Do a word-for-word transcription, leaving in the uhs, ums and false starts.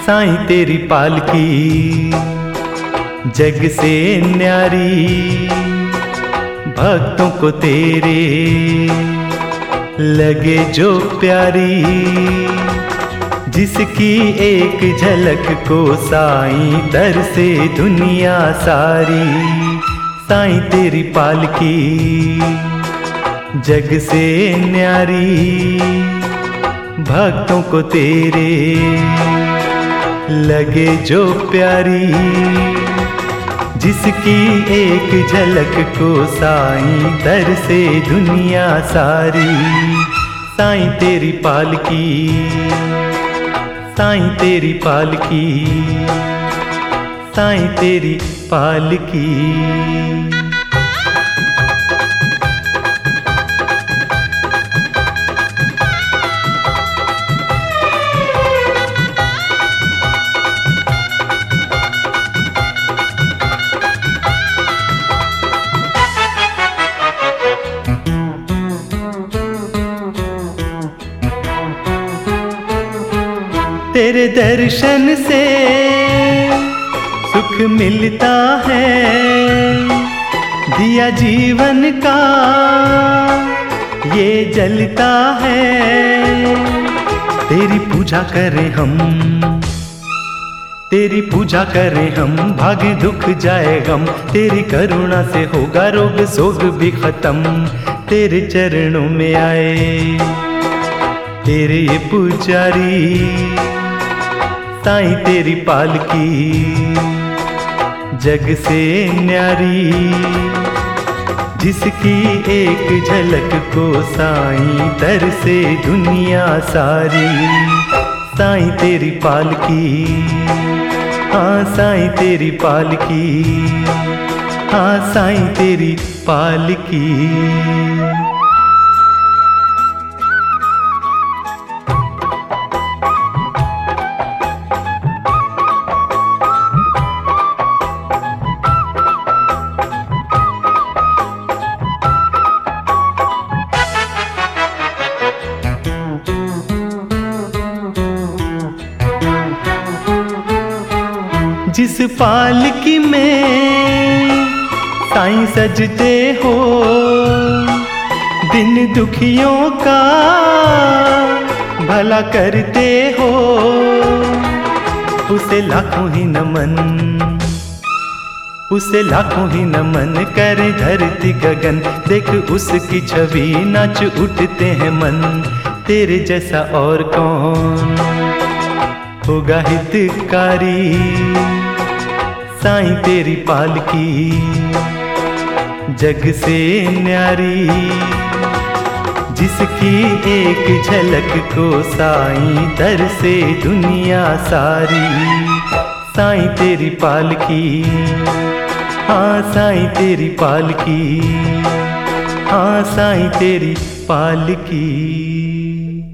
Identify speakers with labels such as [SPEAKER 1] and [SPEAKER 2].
[SPEAKER 1] साईं तेरी पालकी जग से न्यारी, भक्तों को तेरे लगे जो प्यारी, जिसकी एक झलक को साईं तरसे दुनिया सारी। साईं तेरी पालकी जग से न्यारी, भक्तों को तेरे लगे जो प्यारी, जिसकी एक झलक को साईं तरसे दुनिया सारी। साईं तेरी पालकी, साईं तेरी पालकी, साईं तेरी पालकी। तेरे दर्शन से सुख मिलता है, दिया जीवन का ये जलता है। तेरी पूजा करें हम, तेरी पूजा करें हम, भागे दुख जाए गम। तेरी करुणा से होगा रोग सोग भी खत्म। तेरे चरणों में आए तेरे ये पुजारी, साईं तेरी पालकी जग से न्यारी, जिसकी एक झलक को साईं तरसे दुनिया सारी। साईं तेरी पालकी, हाँ साईं तेरी पालकी, हाँ साईं तेरी पालकी। जिस पालकी में साईं सजते हो, दिन दुखियों का भला करते हो, उसे लाखों ही नमन, उसे लाखों ही नमन करे धरती गगन। देख उसकी छवि नाच उठते हैं मन। तेरे जैसा और कौन होगा हितकारी, साईं तेरी पालकी जग से न्यारी, जिसकी एक झलक को साईं तरसे दुनिया सारी। साईं तेरी पालकी, हाँ साईं तेरी पालकी, हाँ साईं तेरी पालकी।